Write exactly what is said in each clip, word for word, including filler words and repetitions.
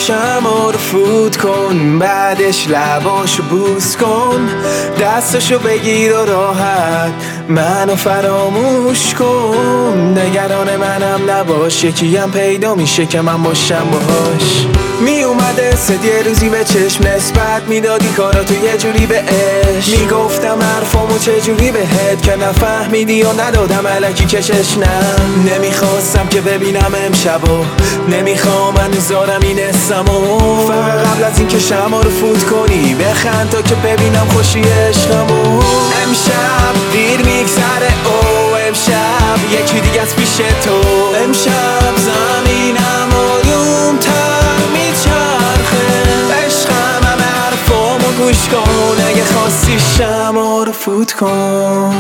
شمع رو فوت کن، بعدش لباشو بوس کن، دستشو بگیر و راحت منو فراموش کن. نگران منم نباش، یکیم پیدا میشه که من باشم باهاش. می اومده صد یه روزی به چشم نسبت میدادی کاراتو یه جوری به عشق، میگفتم حرفامو چجوری بهت که نفهمیدی و ندادم الکی کشش. نه نمیخواستم که ببینم امشبو، نمیخوام هنوزارم این اسمو، فقط قبل از این که شمع رو فوت کنی بخند تا که ببینم خوشی عشقمو. امشب دیر میگذره او، امشب یکی دیگه از پیش تو، امشب زمینم آرومتر میچرخه، عشقم همه حرفامو گوش کن، اگه خواستی شمع رو فوت کن.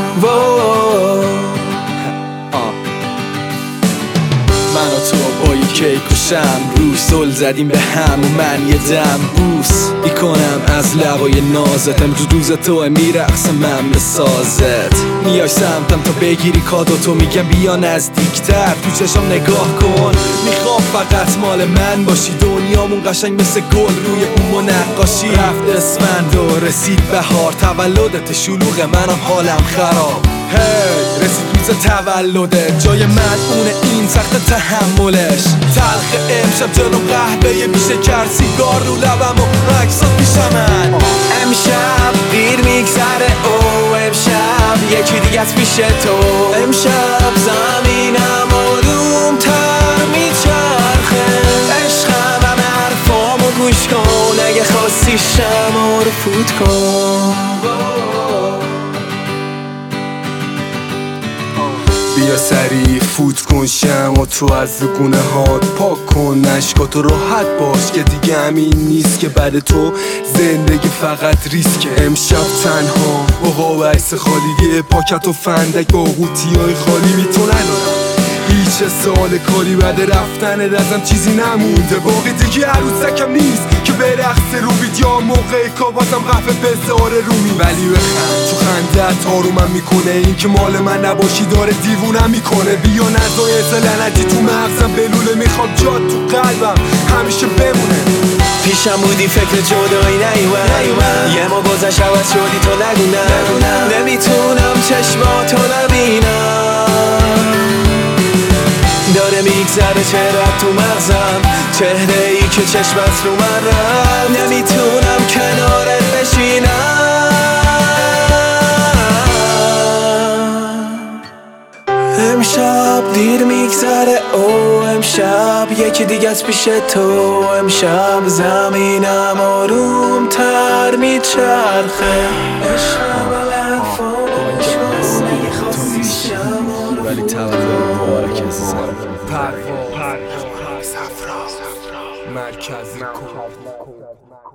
من و تو با یه کیک و شم روش زل زدیم به هم و من یه دم بوس میکنم از لبای نازت، امروز روز توه میرقصم من به سازت، میای سمتم تا بگیری کادو، میگم بیا نزدیکتر تو چشم نگاه کن، میخوام فقط مال من باشی، دنیامون قشنگ مثل گل روی اون نقاشی. رفت اسفند و رسید بهار، تولدت شلوغ منم حالم خراب، هی رسید روز تولده، جای مدعون این سخت تحملش، تلخ امشب جلوم قهوه بی شکر، سیگار رو لبم و عکسات پیش من. امشب دیر میگذره او، امشب یکی دیگه از پیش تو، امشب زمینم آرومتر میچرخه، عشقم همه حرفامو گوش کن، اگه خواستی شمع رو فوت کن. بیا سریع فوت کن شمع تو از گونه هات، پاک کن اشکاتو، راحت باش که دیگه همین نیست که بعد تو زندگی فقط ریسکه. امشب تنها با قاب عکس خالی، پاکت و فندک با قوطی های خالی، میتونن هیچ سال کاری بعد رفتن ازم چیزی نمونده، باقی دیگه عروسکم نیست که به رقص رو بید یا موقع کابازم قفه بزاره رومی، ولی بخند تو خندت آرومم میکنه، این که مال من نباشی داره دیوونم میکنه. بیا نزایز لعنتی تو مغزم بلوله، میخواد جات تو قلبم همیشه بمونه. پیشم بودی فکر جدایی نیومد، یه ما گذشت عوض شدی تو نگونم، نمیتونم چشماتو نبینم، داره میگذره چهرت تو مغزم، چهره ای که چشمت رو من رفت، نمیتونم کنارت بشینم. امشب دیر میگذره او، امشب یکی دیگه از پیش تو، امشب زمینم آرومتر میچرخه، عشقم الفامو گوش کن، اگه خواستی شمع رو ولی تولد مبارک عزیزم. پرواز صفرا مرکزی کن.